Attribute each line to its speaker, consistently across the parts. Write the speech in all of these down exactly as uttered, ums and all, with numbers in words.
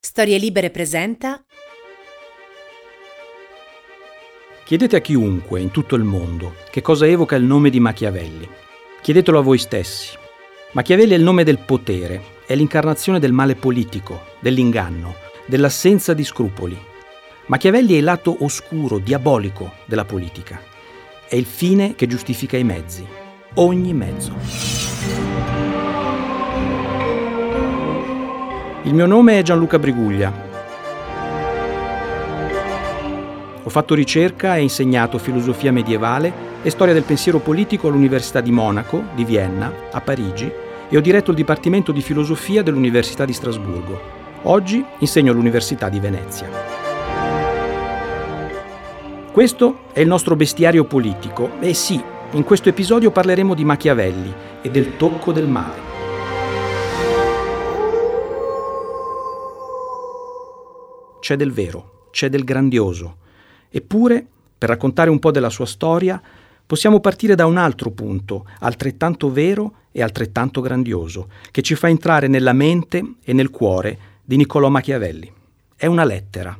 Speaker 1: Storie Libere presenta.
Speaker 2: Chiedete a chiunque in tutto il mondo che cosa evoca il nome di Machiavelli. Chiedetelo a voi stessi. Machiavelli è il nome del potere, è l'incarnazione del male politico, dell'inganno, dell'assenza di scrupoli. Machiavelli è il lato oscuro, diabolico della politica. È il fine che giustifica i mezzi, ogni mezzo. Il mio nome è Gianluca Briguglia. Ho fatto ricerca e insegnato filosofia medievale e storia del pensiero politico all'Università di Monaco, di Vienna, a Parigi e ho diretto il Dipartimento di Filosofia dell'Università di Strasburgo. Oggi insegno all'Università di Venezia. Questo è il nostro bestiario politico e sì, in questo episodio parleremo di Machiavelli e del tocco del male. C'è del vero, c'è del grandioso. Eppure, per raccontare un po' della sua storia, possiamo partire da un altro punto, altrettanto vero e altrettanto grandioso, che ci fa entrare nella mente e nel cuore di Niccolò Machiavelli. È una lettera.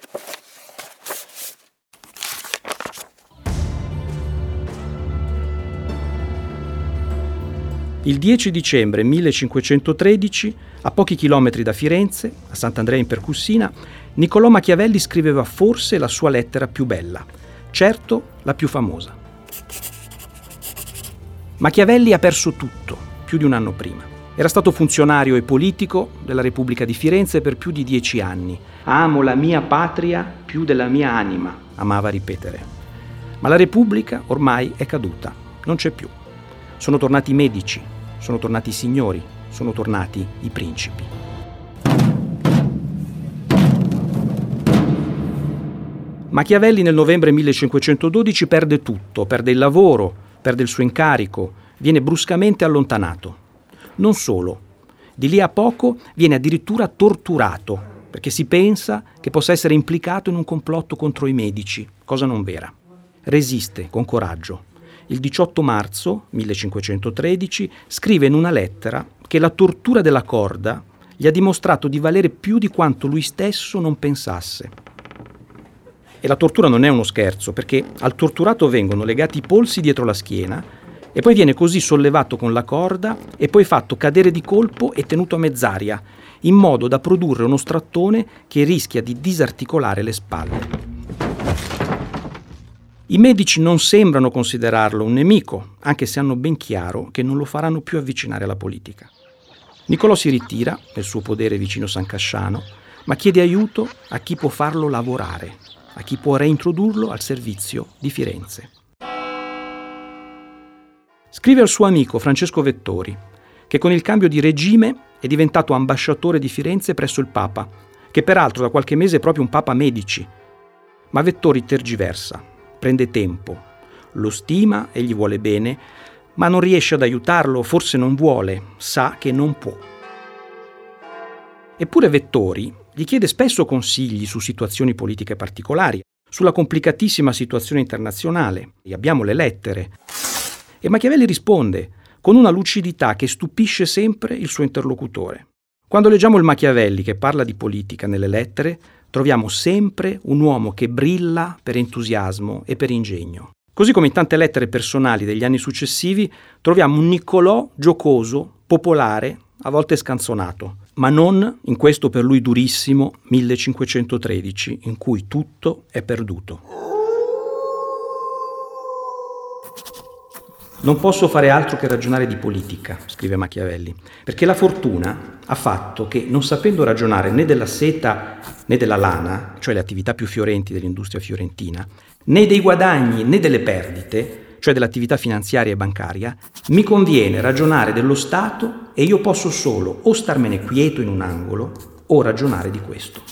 Speaker 2: Il dieci dicembre millecinquecentotredici, a pochi chilometri da Firenze, a Sant'Andrea in Percussina, Niccolò Machiavelli scriveva forse la sua lettera più bella, certo la più famosa. Machiavelli ha perso tutto, più di un anno prima. Era stato funzionario e politico della Repubblica di Firenze per più di dieci anni. Amo la mia patria più della mia anima, amava ripetere. Ma la Repubblica ormai è caduta, non c'è più. Sono tornati i medici, sono tornati i signori, sono tornati i principi. Machiavelli nel novembre millecinquecentododici perde tutto, perde il lavoro, perde il suo incarico, viene bruscamente allontanato. Non solo, di lì a poco viene addirittura torturato, perché si pensa che possa essere implicato in un complotto contro i medici, cosa non vera. Resiste con coraggio. Il diciotto marzo millecinquecentotredici scrive in una lettera che la tortura della corda gli ha dimostrato di valere più di quanto lui stesso non pensasse. E la tortura non è uno scherzo, perché al torturato vengono legati i polsi dietro la schiena e poi viene così sollevato con la corda e poi fatto cadere di colpo e tenuto a mezz'aria, in modo da produrre uno strattone che rischia di disarticolare le spalle. I medici non sembrano considerarlo un nemico, anche se hanno ben chiaro che non lo faranno più avvicinare alla politica. Niccolò si ritira nel suo podere vicino San Casciano, ma chiede aiuto a chi può farlo lavorare, a chi può reintrodurlo al servizio di Firenze. Scrive al suo amico Francesco Vettori, che con il cambio di regime è diventato ambasciatore di Firenze presso il Papa, che peraltro da qualche mese è proprio un Papa Medici. Ma Vettori tergiversa. Prende tempo, lo stima e gli vuole bene, ma non riesce ad aiutarlo, forse non vuole, sa che non può. Eppure Vettori gli chiede spesso consigli su situazioni politiche particolari, sulla complicatissima situazione internazionale. E abbiamo le lettere. E Machiavelli risponde con una lucidità che stupisce sempre il suo interlocutore. Quando leggiamo il Machiavelli che parla di politica nelle lettere, troviamo sempre un uomo che brilla per entusiasmo e per ingegno. Così come in tante lettere personali degli anni successivi, troviamo un Niccolò giocoso, popolare, a volte scanzonato, ma non in questo per lui durissimo millecinquecentotredici, in cui tutto è perduto. Non posso fare altro che ragionare di politica, scrive Machiavelli, perché la fortuna ha fatto che, non sapendo ragionare né della seta né della lana, cioè le attività più fiorenti dell'industria fiorentina, né dei guadagni né delle perdite, cioè dell'attività finanziaria e bancaria, mi conviene ragionare dello Stato e io posso solo o starmene quieto in un angolo o ragionare di questo.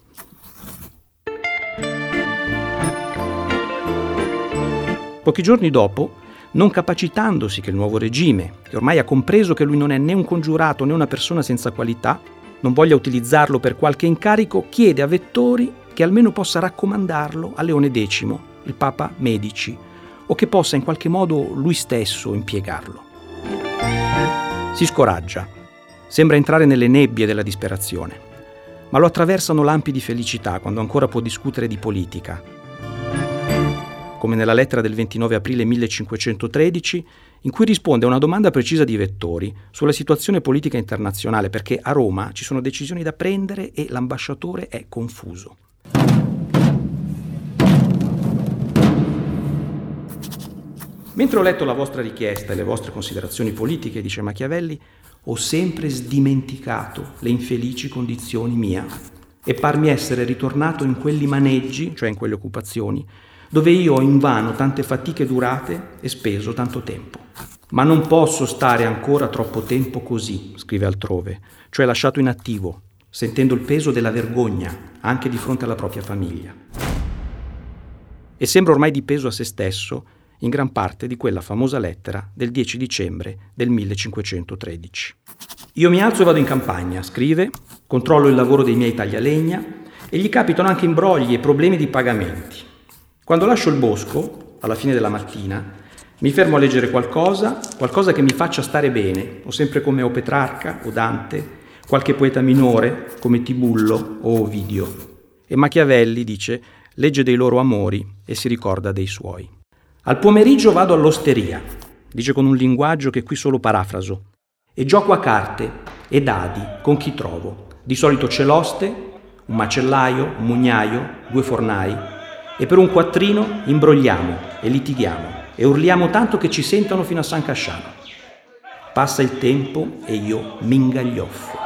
Speaker 2: Pochi giorni dopo, non capacitandosi che il nuovo regime, che ormai ha compreso che lui non è né un congiurato né una persona senza qualità, non voglia utilizzarlo per qualche incarico, chiede a Vettori che almeno possa raccomandarlo a Leone decimo, il Papa Medici, o che possa in qualche modo lui stesso impiegarlo. Si scoraggia, sembra entrare nelle nebbie della disperazione. ma lo attraversano lampi di felicità quando ancora può discutere di politica. Come nella lettera del ventinove aprile millecinquecentotredici, in cui risponde a una domanda precisa di Vettori sulla situazione politica internazionale, perché a Roma ci sono decisioni da prendere e l'ambasciatore è confuso. Mentre ho letto la vostra richiesta e le vostre considerazioni politiche, dice Machiavelli, ho sempre sdimenticato le infelici condizioni mia e parmi essere ritornato in quelli maneggi, cioè in quelle occupazioni, dove io ho invano tante fatiche durate e speso tanto tempo. Ma non posso stare ancora troppo tempo così, scrive altrove, cioè lasciato inattivo, sentendo il peso della vergogna anche di fronte alla propria famiglia. E sembra ormai di peso a se stesso in gran parte di quella famosa lettera del dieci dicembre del millecinquecentotredici. Io mi alzo e vado in campagna, scrive, controllo il lavoro dei miei taglialegna e gli capitano anche imbrogli e problemi di pagamenti. Quando lascio il bosco, alla fine della mattina, mi fermo a leggere qualcosa, qualcosa che mi faccia stare bene, o sempre come o Petrarca o Dante, qualche poeta minore come Tibullo o Ovidio. E Machiavelli, dice, legge dei loro amori e si ricorda dei suoi. Al pomeriggio vado all'osteria, dice con un linguaggio che qui solo parafraso, e gioco a carte e dadi con chi trovo. Di solito c'è l'oste, un macellaio, un mugnaio, due fornai, e per un quattrino imbrogliamo e litighiamo e urliamo tanto che ci sentano fino a San Casciano. Passa il tempo e io m'ingaglioffo.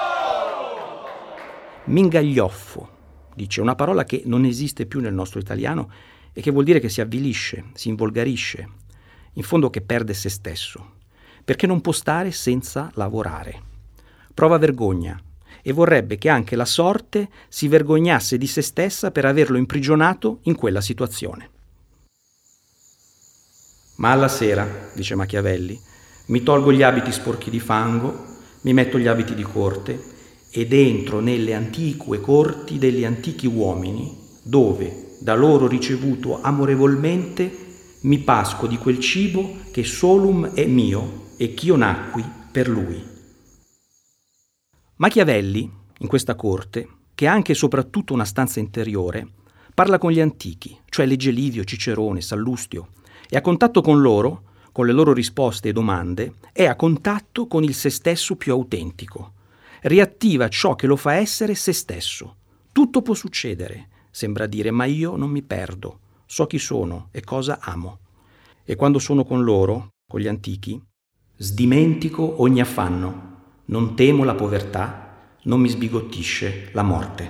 Speaker 2: M'ingaglioffo, dice, una parola che non esiste più nel nostro italiano e che vuol dire che si avvilisce, si involgarisce, in fondo che perde se stesso, perché non può stare senza lavorare. Prova vergogna e vorrebbe che anche la sorte si vergognasse di se stessa per averlo imprigionato in quella situazione. Ma alla sera, dice Machiavelli, mi tolgo gli abiti sporchi di fango, mi metto gli abiti di corte ed entro nelle antiche corti degli antichi uomini, dove da loro ricevuto amorevolmente mi pasco di quel cibo che solum è mio e ch'io nacqui per lui. Machiavelli, in questa corte, che ha anche e soprattutto una stanza interiore, parla con gli antichi, cioè legge Livio, Cicerone, Sallustio, e a contatto con loro, con le loro risposte e domande, è a contatto con il se stesso più autentico. Riattiva ciò che lo fa essere se stesso. Tutto può succedere, sembra dire, ma io non mi perdo, so chi sono e cosa amo. E quando sono con loro, con gli antichi, sdimentico ogni affanno, non temo la povertà, non mi sbigottisce la morte.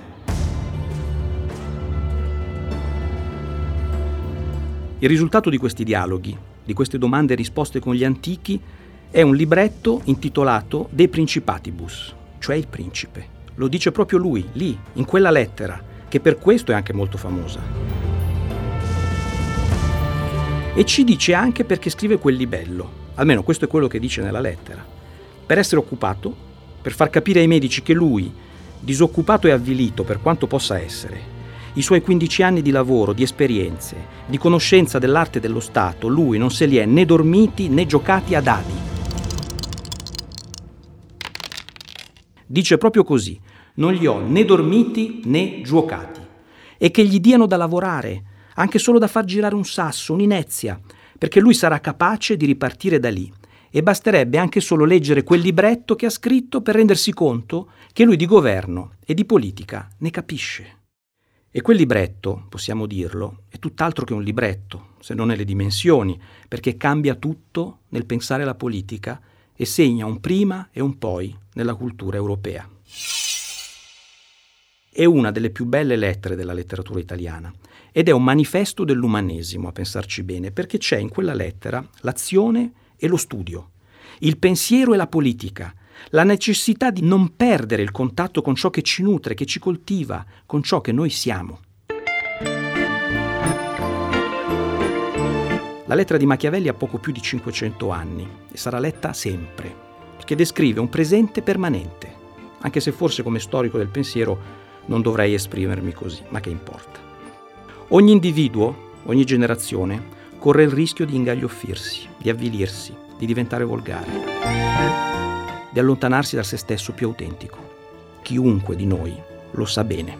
Speaker 2: Il risultato di questi dialoghi, di queste domande e risposte con gli antichi, è un libretto intitolato De Principatibus, cioè il principe. Lo dice proprio lui, lì, in quella lettera, che per questo è anche molto famosa. E ci dice anche perché scrive quel libello, almeno questo è quello che dice nella lettera, per essere occupato, per far capire ai medici che lui, disoccupato e avvilito per quanto possa essere, i suoi quindici anni di lavoro, di esperienze, di conoscenza dell'arte dello Stato, lui non se li è né dormiti né giocati a dadi. Dice proprio così, non li ho né dormiti né giocati, e che gli diano da lavorare, anche solo da far girare un sasso, un'inezia, perché lui sarà capace di ripartire da lì, e basterebbe anche solo leggere quel libretto che ha scritto per rendersi conto che lui di governo e di politica ne capisce. E quel libretto, possiamo dirlo, è tutt'altro che un libretto, se non nelle dimensioni, perché cambia tutto nel pensare la politica e segna un prima e un poi nella cultura europea. È una delle più belle lettere della letteratura italiana ed è un manifesto dell'umanesimo, a pensarci bene, perché c'è in quella lettera l'azione e lo studio, il pensiero e la politica, la necessità di non perdere il contatto con ciò che ci nutre, che ci coltiva, con ciò che noi siamo. La lettera di Machiavelli ha poco più di cinquecento anni e sarà letta sempre, perché descrive un presente permanente, anche se forse come storico del pensiero non dovrei esprimermi così, ma che importa. Ogni individuo, ogni generazione, corre il rischio di ingaglioffirsi, di avvilirsi, di diventare volgare, di allontanarsi da se stesso più autentico. Chiunque di noi lo sa bene.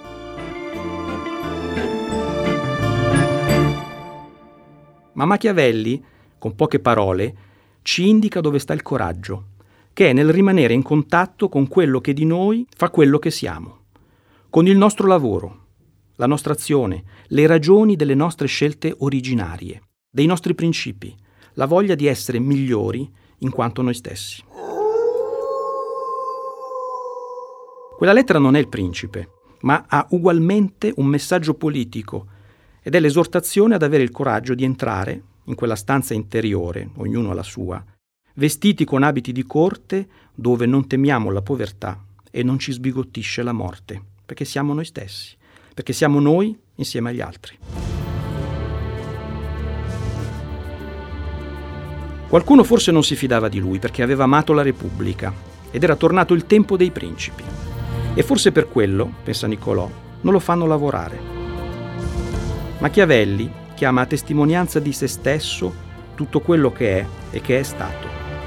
Speaker 2: Ma Machiavelli, con poche parole, ci indica dove sta il coraggio, che è nel rimanere in contatto con quello che di noi fa quello che siamo, con il nostro lavoro, la nostra azione, le ragioni delle nostre scelte originarie, dei nostri principi, la voglia di essere migliori in quanto noi stessi. Quella lettera non è il principe, ma ha ugualmente un messaggio politico ed è l'esortazione ad avere il coraggio di entrare in quella stanza interiore, ognuno alla sua, vestiti con abiti di corte dove non temiamo la povertà e non ci sbigottisce la morte, perché siamo noi stessi, perché siamo noi insieme agli altri. Qualcuno forse non si fidava di lui perché aveva amato la Repubblica ed era tornato il tempo dei principi. E forse per quello, pensa Niccolò, non lo fanno lavorare. Machiavelli chiama a testimonianza di se stesso tutto quello che è e che è stato.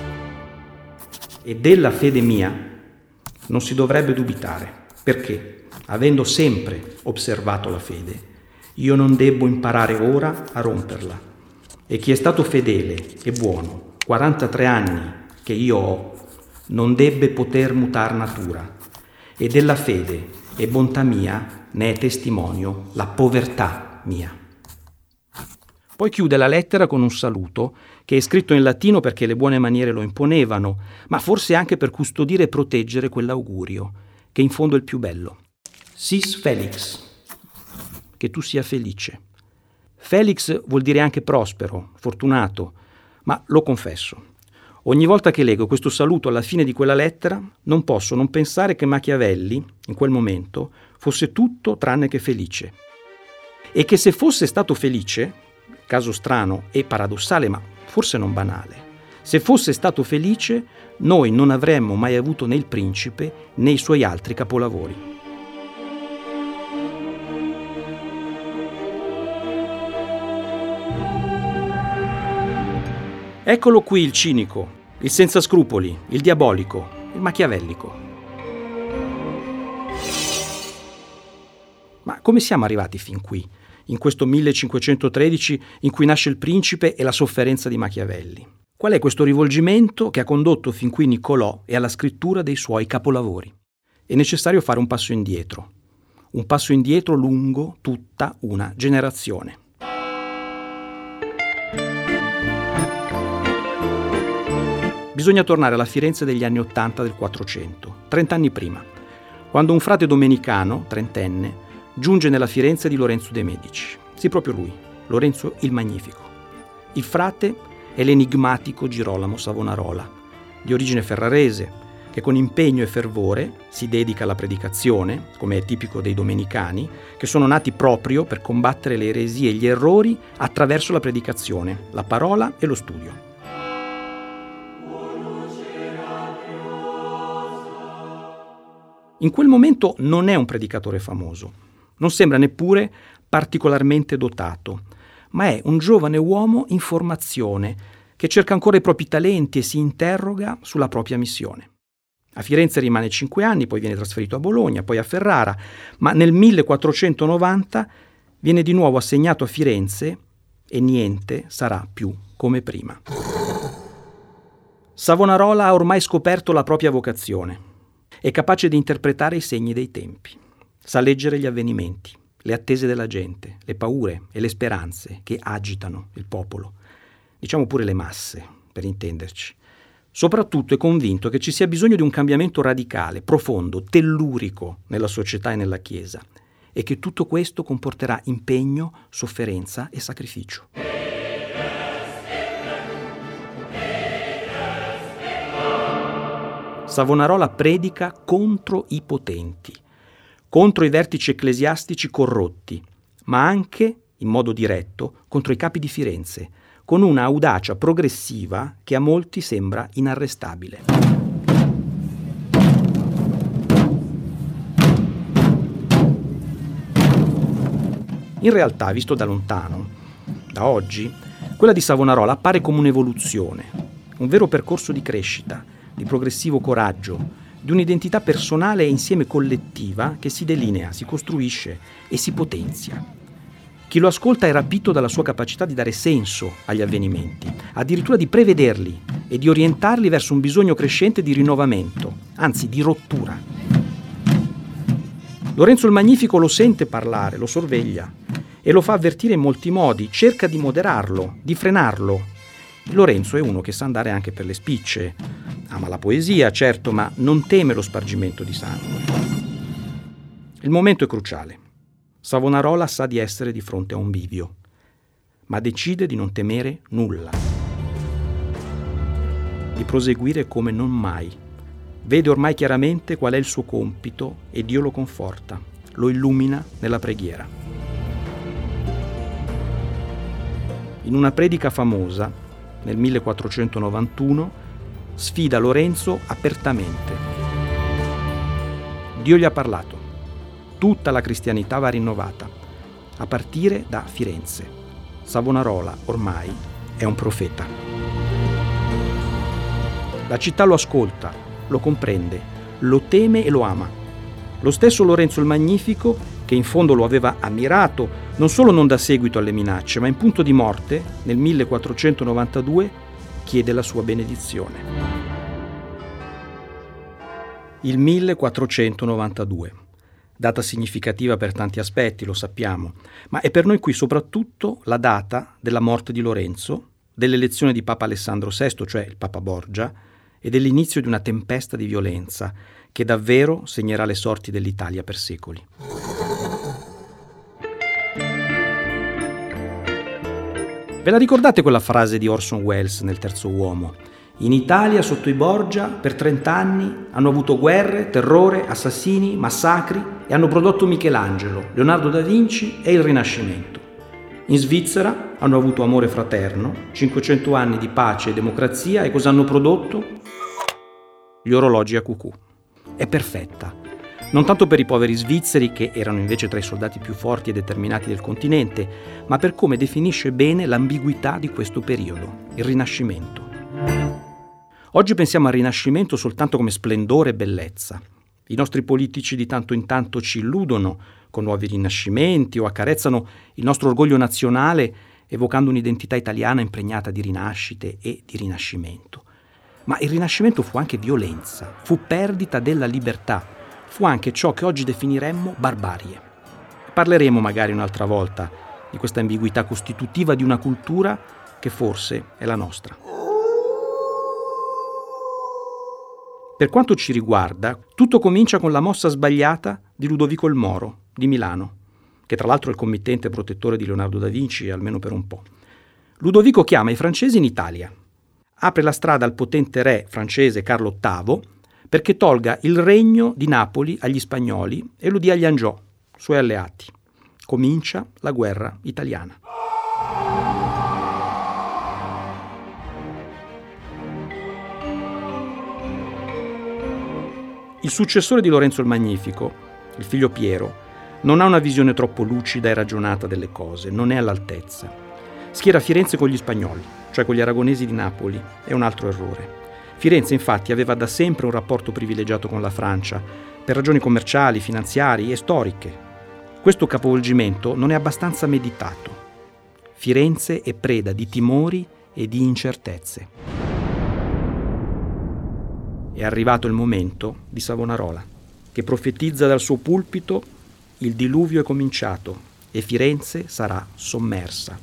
Speaker 2: E della fede mia non si dovrebbe dubitare, perché, avendo sempre osservato la fede, io non debbo imparare ora a romperla. E chi è stato fedele e buono, quarantatré anni che io ho, non debbe poter mutar natura. E della fede e bontà mia ne è testimonio la povertà mia. Poi chiude la lettera con un saluto che è scritto in latino perché le buone maniere lo imponevano, ma forse anche per custodire e proteggere quell'augurio, che in fondo è il più bello. Sis Felix, che tu sia felice. Felix vuol dire anche prospero, fortunato, ma lo confesso. Ogni volta che leggo questo saluto alla fine di quella lettera, non posso non pensare che Machiavelli, in quel momento, fosse tutto tranne che felice. E che se fosse stato felice, caso strano e paradossale, ma forse non banale, se fosse stato felice, noi non avremmo mai avuto né il principe né i suoi altri capolavori. Eccolo qui il cinico, il senza scrupoli, il diabolico, il machiavellico. Ma come siamo arrivati fin qui, in questo millecinquecentotredici in cui nasce il principe e la sofferenza di Machiavelli? Qual è questo rivolgimento che ha condotto fin qui Niccolò e alla scrittura dei suoi capolavori? È necessario fare un passo indietro, un passo indietro lungo tutta una generazione. Bisogna tornare alla Firenze degli anni Ottanta del Quattrocento, trent'anni prima, quando un frate domenicano, trentenne, giunge nella Firenze di Lorenzo de' Medici. Sì, proprio lui, Lorenzo il Magnifico. Il frate è l'enigmatico Girolamo Savonarola, di origine ferrarese, che con impegno e fervore si dedica alla predicazione, come è tipico dei domenicani, che sono nati proprio per combattere le eresie e gli errori attraverso la predicazione, la parola e lo studio. In quel momento non è un predicatore famoso, non sembra neppure particolarmente dotato, ma è un giovane uomo in formazione che cerca ancora i propri talenti e si interroga sulla propria missione. A Firenze rimane cinque anni, poi viene trasferito a Bologna, poi a Ferrara, ma nel millequattrocentonovanta viene di nuovo assegnato a Firenze e niente sarà più come prima. Savonarola ha ormai scoperto la propria vocazione. È capace di interpretare i segni dei tempi. Sa leggere gli avvenimenti, le attese della gente, le paure e le speranze che agitano il popolo. Diciamo pure le masse, per intenderci. Soprattutto è convinto che ci sia bisogno di un cambiamento radicale, profondo, tellurico nella società e nella Chiesa e che tutto questo comporterà impegno, sofferenza e sacrificio. Savonarola predica contro i potenti, contro i vertici ecclesiastici corrotti, ma anche, in modo diretto, contro i capi di Firenze, con una audacia progressiva che a molti sembra inarrestabile. In realtà, visto da lontano, da oggi, quella di Savonarola appare come un'evoluzione, un vero percorso di crescita, di progressivo coraggio, di un'identità personale e insieme collettiva che si delinea, si costruisce e si potenzia. Chi lo ascolta è rapito dalla sua capacità di dare senso agli avvenimenti, addirittura di prevederli e di orientarli verso un bisogno crescente di rinnovamento, anzi di rottura. Lorenzo il Magnifico lo sente parlare, lo sorveglia e lo fa avvertire in molti modi, cerca di moderarlo, di frenarlo. Lorenzo è uno che sa andare anche per le spicce, ama la poesia, certo, ma non teme lo spargimento di sangue. Il momento è cruciale. Savonarola sa di essere di fronte a un bivio, ma decide di non temere nulla, di proseguire come non mai. Vede ormai chiaramente qual è il suo compito e Dio lo conforta, lo illumina nella preghiera. In una predica famosa, nel millequattrocentonovantuno, sfida Lorenzo apertamente. Dio gli ha parlato. Tutta la cristianità va rinnovata, a partire da Firenze. Savonarola, ormai, è un profeta. La città lo ascolta, lo comprende, lo teme e lo ama. Lo stesso Lorenzo il Magnifico, che in fondo lo aveva ammirato, non solo non dà seguito alle minacce, ma in punto di morte, nel millequattrocentonovantadue, chiede la sua benedizione. Il millequattrocentonovantadue. Data significativa per tanti aspetti, lo sappiamo, ma è per noi qui soprattutto la data della morte di Lorenzo, dell'elezione di Papa Alessandro sesto, cioè il Papa Borgia, e dell'inizio di una tempesta di violenza che davvero segnerà le sorti dell'Italia per secoli. Ve la ricordate quella frase di Orson Welles nel Terzo Uomo? In Italia, sotto i Borgia, per trent'anni hanno avuto guerre, terrore, assassini, massacri e hanno prodotto Michelangelo, Leonardo da Vinci e il Rinascimento. In Svizzera hanno avuto amore fraterno, cinquecento anni di pace e democrazia e cosa hanno prodotto? Gli orologi a cucù. È perfetta. Non tanto per i poveri svizzeri, che erano invece tra i soldati più forti e determinati del continente, ma per come definisce bene l'ambiguità di questo periodo, il Rinascimento. Oggi pensiamo al Rinascimento soltanto come splendore e bellezza. I nostri politici di tanto in tanto ci illudono con nuovi rinascimenti o accarezzano il nostro orgoglio nazionale evocando un'identità italiana impregnata di rinascite e di rinascimento. Ma il Rinascimento fu anche violenza, fu perdita della libertà, fu anche ciò che oggi definiremmo barbarie. Parleremo magari un'altra volta di questa ambiguità costitutiva di una cultura che forse è la nostra. Per quanto ci riguarda, tutto comincia con la mossa sbagliata di Ludovico il Moro, di Milano, che tra l'altro è il committente protettore di Leonardo da Vinci, almeno per un po'. Ludovico chiama i francesi in Italia, apre la strada al potente re francese Carlo ottavo perché tolga il regno di Napoli agli spagnoli e lo dia agli Angiò, suoi alleati. Comincia la guerra italiana. Il successore di Lorenzo il Magnifico, il figlio Piero, non ha una visione troppo lucida e ragionata delle cose, non è all'altezza. Schiera Firenze con gli spagnoli, cioè con gli aragonesi di Napoli, è un altro errore. Firenze infatti aveva da sempre un rapporto privilegiato con la Francia, per ragioni commerciali, finanziarie e storiche. Questo capovolgimento non è abbastanza meditato. Firenze è preda di timori e di incertezze. È arrivato il momento di Savonarola, che profetizza dal suo pulpito: il diluvio è cominciato e Firenze sarà sommersa.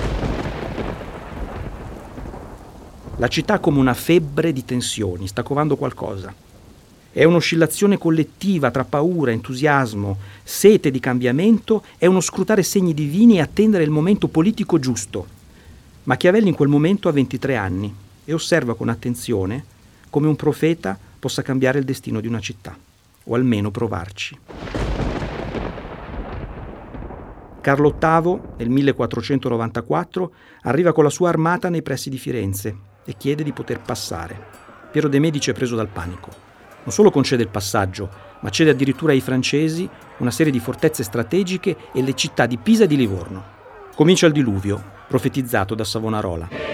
Speaker 2: La città ha come una febbre di tensioni, sta covando qualcosa. È un'oscillazione collettiva tra paura, entusiasmo, sete di cambiamento, è uno scrutare segni divini e attendere il momento politico giusto. Machiavelli in quel momento ha ventitré anni e osserva con attenzione come un profeta possa cambiare il destino di una città, o almeno provarci. Carlo ottavo, nel millequattrocentonovantaquattro, arriva con la sua armata nei pressi di Firenze e chiede di poter passare. Piero de' Medici è preso dal panico. Non solo concede il passaggio, ma cede addirittura ai francesi una serie di fortezze strategiche e le città di Pisa e di Livorno. Comincia il diluvio, profetizzato da Savonarola.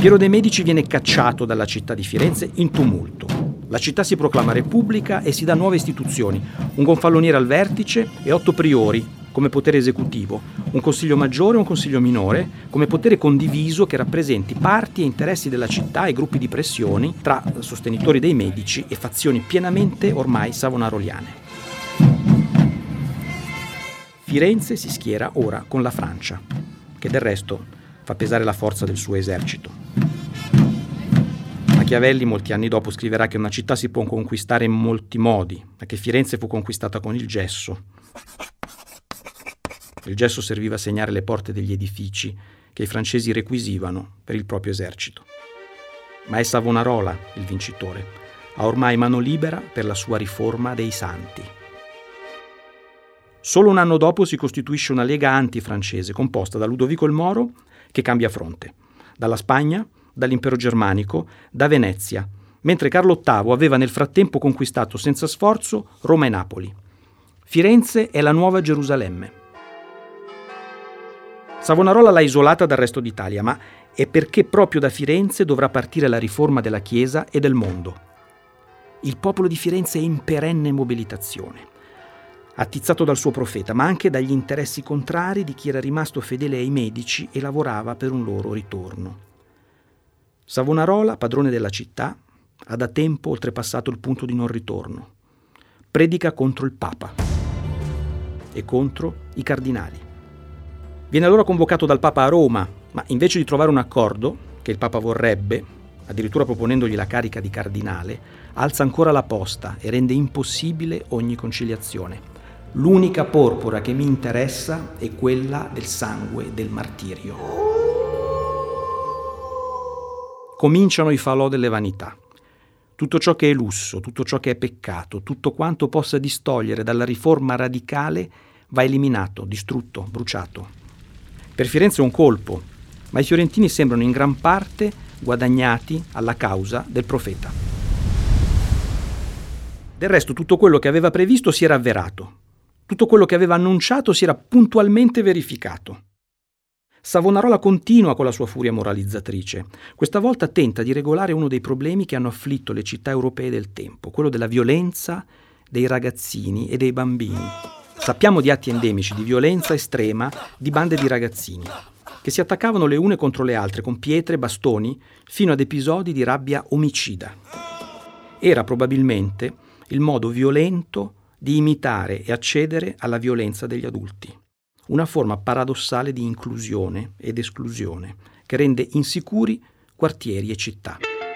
Speaker 2: Piero de' Medici viene cacciato dalla città di Firenze in tumulto. La città si proclama repubblica e si dà nuove istituzioni, un gonfaloniere al vertice e otto priori come potere esecutivo, un consiglio maggiore e un consiglio minore come potere condiviso che rappresenti parti e interessi della città e gruppi di pressioni tra sostenitori dei Medici e fazioni pienamente ormai savonaroliane. Firenze si schiera ora con la Francia, che del resto fa pesare la forza del suo esercito. Machiavelli molti anni dopo scriverà che una città si può conquistare in molti modi, ma che Firenze fu conquistata con il gesso. Il gesso serviva a segnare le porte degli edifici che i francesi requisivano per il proprio esercito. Ma è Savonarola il vincitore. Ha ormai mano libera per la sua riforma dei santi. Solo un anno dopo si costituisce una lega antifrancese composta da Ludovico il Moro, che cambia fronte, dalla Spagna, dall'impero germanico, da Venezia, mentre Carlo ottavo aveva nel frattempo conquistato senza sforzo Roma e Napoli. Firenze è la nuova Gerusalemme. Savonarola l'ha isolata dal resto d'Italia, ma è perché proprio da Firenze dovrà partire la riforma della Chiesa e del mondo. Il popolo di Firenze è in perenne mobilitazione, attizzato dal suo profeta, ma anche dagli interessi contrari di chi era rimasto fedele ai Medici e lavorava per un loro ritorno. Savonarola, padrone della città, ha da tempo oltrepassato il punto di non ritorno. Predica contro il Papa e contro i cardinali. Viene allora convocato dal Papa a Roma, ma invece di trovare un accordo, che il Papa vorrebbe, addirittura proponendogli la carica di cardinale, alza ancora la posta e rende impossibile ogni conciliazione. L'unica porpora che mi interessa è quella del sangue del martirio. Cominciano i falò delle vanità. Tutto ciò che è lusso, tutto ciò che è peccato, tutto quanto possa distogliere dalla riforma radicale va eliminato, distrutto, bruciato. Per Firenze è un colpo, ma i fiorentini sembrano in gran parte guadagnati alla causa del profeta. Del resto tutto quello che aveva previsto si era avverato. Tutto quello che aveva annunciato si era puntualmente verificato. Savonarola continua con la sua furia moralizzatrice. Questa volta tenta di regolare uno dei problemi che hanno afflitto le città europee del tempo, quello della violenza dei ragazzini e dei bambini. Sappiamo di atti endemici di violenza estrema di bande di ragazzini, che si attaccavano le une contro le altre con pietre, bastoni, fino ad episodi di rabbia omicida. Era probabilmente il modo violento di imitare e accedere alla violenza degli adulti. Una forma paradossale di inclusione ed esclusione che rende insicuri quartieri e città.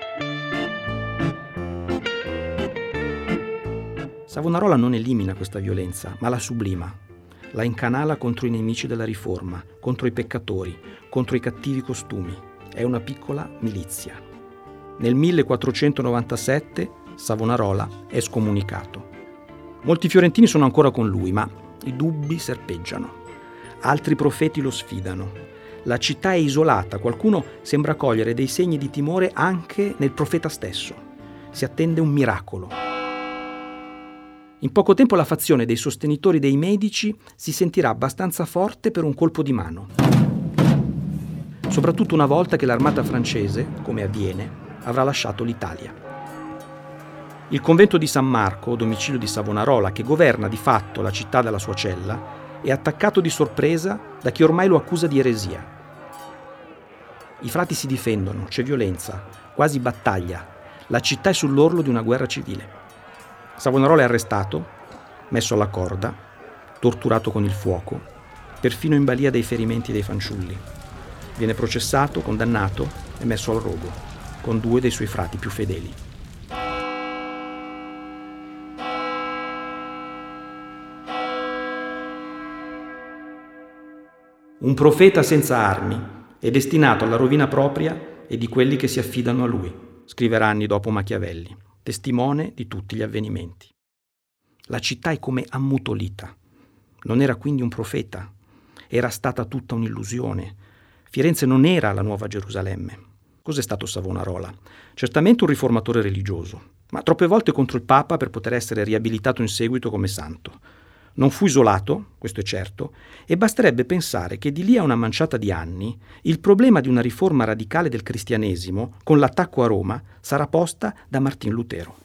Speaker 2: Savonarola non elimina questa violenza, ma la sublima, la incanala contro i nemici della riforma, contro i peccatori, contro i cattivi costumi. È una piccola milizia. Nel millequattrocentonovantasette Savonarola è scomunicato. Molti fiorentini sono ancora con lui, ma i dubbi serpeggiano. Altri profeti lo sfidano. La città è isolata, qualcuno sembra cogliere dei segni di timore anche nel profeta stesso. Si attende un miracolo. In poco tempo la fazione dei sostenitori dei Medici si sentirà abbastanza forte per un colpo di mano. Soprattutto una volta che l'armata francese, come avviene, avrà lasciato l'Italia. Il convento di San Marco, domicilio di Savonarola, che governa di fatto la città dalla sua cella, è attaccato di sorpresa da chi ormai lo accusa di eresia. I frati si difendono, c'è violenza, quasi battaglia. La città è sull'orlo di una guerra civile. Savonarola è arrestato, messo alla corda, torturato con il fuoco, perfino in balia dei ferimenti dei fanciulli. Viene processato, condannato e messo al rogo, con due dei suoi frati più fedeli. Un profeta senza armi è destinato alla rovina propria e di quelli che si affidano a lui, scriverà anni dopo Machiavelli, testimone di tutti gli avvenimenti. La città è come ammutolita. Non era quindi un profeta, era stata tutta un'illusione. Firenze non era la nuova Gerusalemme. Cos'è stato Savonarola? Certamente un riformatore religioso, ma troppe volte contro il Papa per poter essere riabilitato in seguito come santo. Non fu isolato, questo è certo, e basterebbe pensare che di lì a una manciata di anni il problema di una riforma radicale del cristianesimo, con l'attacco a Roma, sarà posta da Martin Lutero.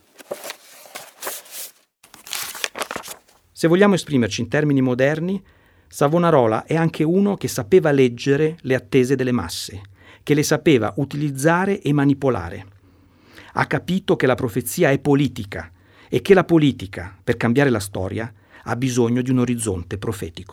Speaker 2: Se vogliamo esprimerci in termini moderni, Savonarola è anche uno che sapeva leggere le attese delle masse, che le sapeva utilizzare e manipolare. Ha capito che la profezia è politica e che la politica, per cambiare la storia, ha bisogno di un orizzonte profetico.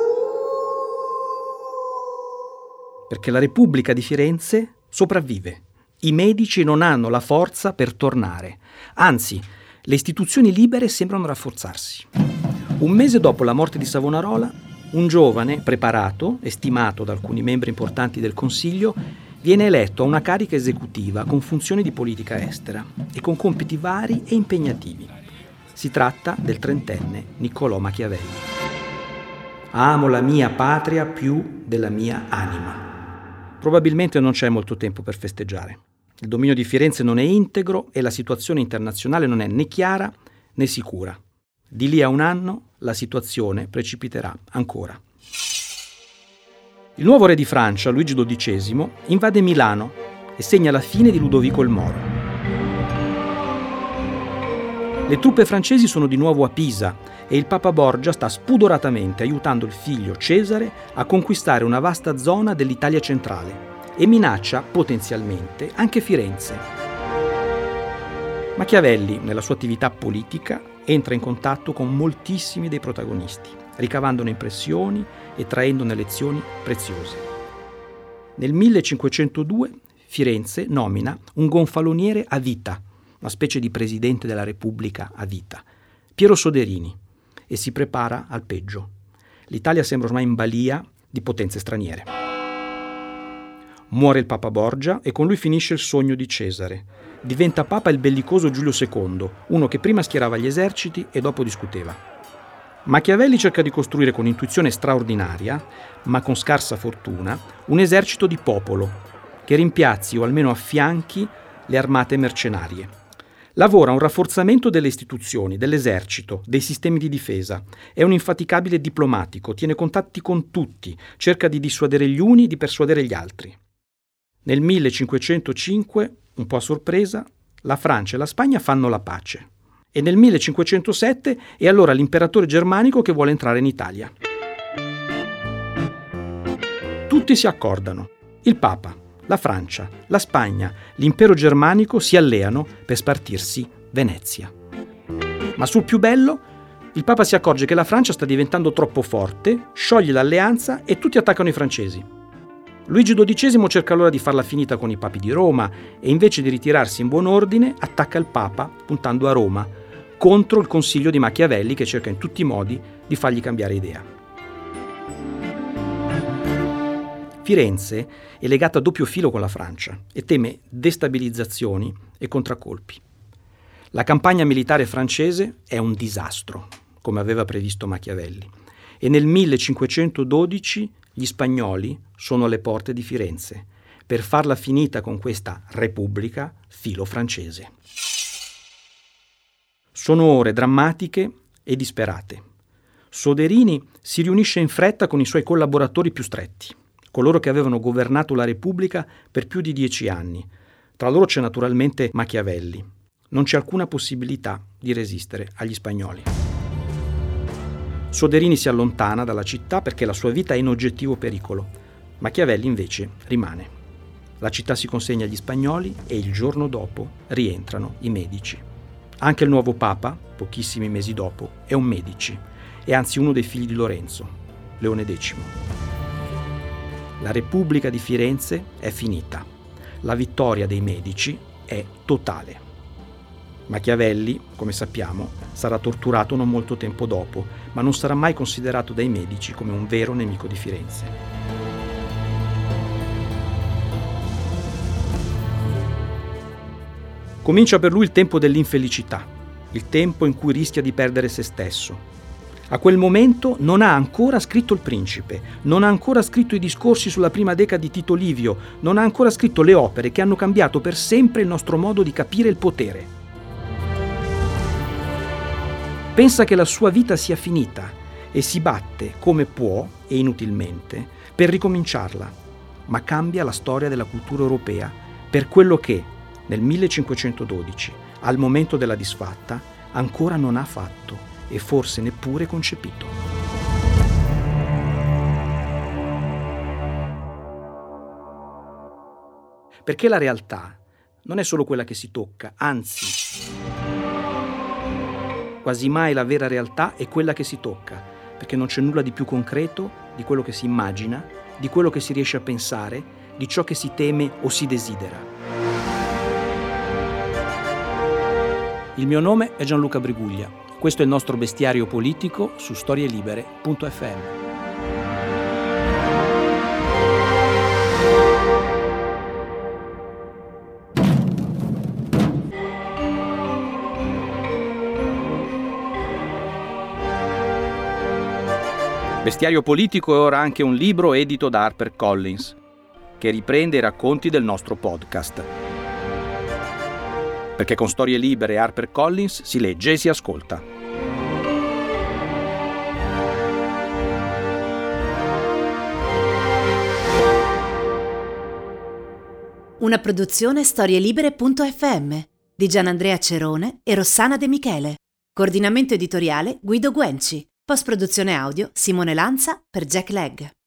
Speaker 2: Perché la Repubblica di Firenze sopravvive. I medici non hanno la forza per tornare. Anzi, le istituzioni libere sembrano rafforzarsi. Un mese dopo la morte di Savonarola, un giovane preparato e stimato da alcuni membri importanti del Consiglio viene eletto a una carica esecutiva con funzioni di politica estera e con compiti vari e impegnativi. Si tratta del trentenne Niccolò Machiavelli. Amo la mia patria più della mia anima. Probabilmente non c'è molto tempo per festeggiare. Il dominio di Firenze non è integro e la situazione internazionale non è né chiara né sicura. Di lì a un anno la situazione precipiterà ancora. Il nuovo re di Francia, Luigi dodicesimo, invade Milano e segna la fine di Ludovico il Moro. Le truppe francesi sono di nuovo a Pisa e il Papa Borgia sta spudoratamente aiutando il figlio Cesare a conquistare una vasta zona dell'Italia centrale e minaccia potenzialmente anche Firenze. Machiavelli, nella sua attività politica, entra in contatto con moltissimi dei protagonisti, ricavandone impressioni e traendone lezioni preziose. Nel millecinquecentodue Firenze nomina un gonfaloniere a vita, una specie di presidente della Repubblica a vita, Piero Soderini, e si prepara al peggio. L'Italia sembra ormai in balia di potenze straniere. Muore il Papa Borgia e con lui finisce il sogno di Cesare. Diventa Papa il bellicoso Giulio secondo, uno che prima schierava gli eserciti e dopo discuteva. Machiavelli cerca di costruire con intuizione straordinaria, ma con scarsa fortuna, un esercito di popolo che rimpiazzi o almeno affianchi le armate mercenarie. Lavora a un rafforzamento delle istituzioni, dell'esercito, dei sistemi di difesa. È un infaticabile diplomatico, tiene contatti con tutti, cerca di dissuadere gli uni e di persuadere gli altri. Nel millecinquecentocinque, un po' a sorpresa, la Francia e la Spagna fanno la pace. E nel millecinquecentosette è allora l'imperatore germanico che vuole entrare in Italia. Tutti si accordano. Il Papa, la Francia, la Spagna, l'impero germanico si alleano per spartirsi Venezia. Ma sul più bello, il Papa si accorge che la Francia sta diventando troppo forte, scioglie l'alleanza e tutti attaccano i francesi. Luigi dodicesimo cerca allora di farla finita con i papi di Roma e invece di ritirarsi in buon ordine attacca il Papa puntando a Roma contro il consiglio di Machiavelli che cerca in tutti i modi di fargli cambiare idea. Firenze è legata a doppio filo con la Francia e teme destabilizzazioni e contraccolpi. La campagna militare francese è un disastro, come aveva previsto Machiavelli, e nel millecinquecentododici gli spagnoli sono alle porte di Firenze per farla finita con questa repubblica filo-francese. Sono ore drammatiche e disperate. Soderini si riunisce in fretta con i suoi collaboratori più stretti, coloro che avevano governato la Repubblica per più di dieci anni. Tra loro c'è naturalmente Machiavelli. Non c'è alcuna possibilità di resistere agli spagnoli. Soderini si allontana dalla città perché la sua vita è in oggettivo pericolo. Machiavelli invece rimane. La città si consegna agli spagnoli e il giorno dopo rientrano i Medici. Anche il nuovo Papa, pochissimi mesi dopo, è un Medici, e anzi uno dei figli di Lorenzo, Leone decimo. La Repubblica di Firenze è finita. La vittoria dei Medici è totale. Machiavelli, come sappiamo, sarà torturato non molto tempo dopo, ma non sarà mai considerato dai Medici come un vero nemico di Firenze. Comincia per lui il tempo dell'infelicità, il tempo in cui rischia di perdere se stesso. A quel momento non ha ancora scritto Il Principe, non ha ancora scritto i discorsi sulla prima decade di Tito Livio, non ha ancora scritto le opere che hanno cambiato per sempre il nostro modo di capire il potere. Pensa che la sua vita sia finita e si batte come può e inutilmente per ricominciarla, ma cambia la storia della cultura europea per quello che, nel millecinquecentododici, al momento della disfatta, ancora non ha fatto e forse neppure concepito. Perché la realtà non è solo quella che si tocca, anzi, quasi mai la vera realtà è quella che si tocca, perché non c'è nulla di più concreto di quello che si immagina, di quello che si riesce a pensare, di ciò che si teme o si desidera. Il mio nome è Gianluca Briguglia. Questo è il nostro bestiario politico su storielibere punto effe emme. Bestiario politico è ora anche un libro edito da HarperCollins, che riprende i racconti del nostro podcast. Perché con Storie Libere e HarperCollins si legge e si ascolta.
Speaker 1: Una produzione storielibere punto effe emme di Gianandrea Cerone e Rossana De Michele. Coordinamento editoriale Guido Guenci. Post-produzione audio Simone Lanza per Jack Legg.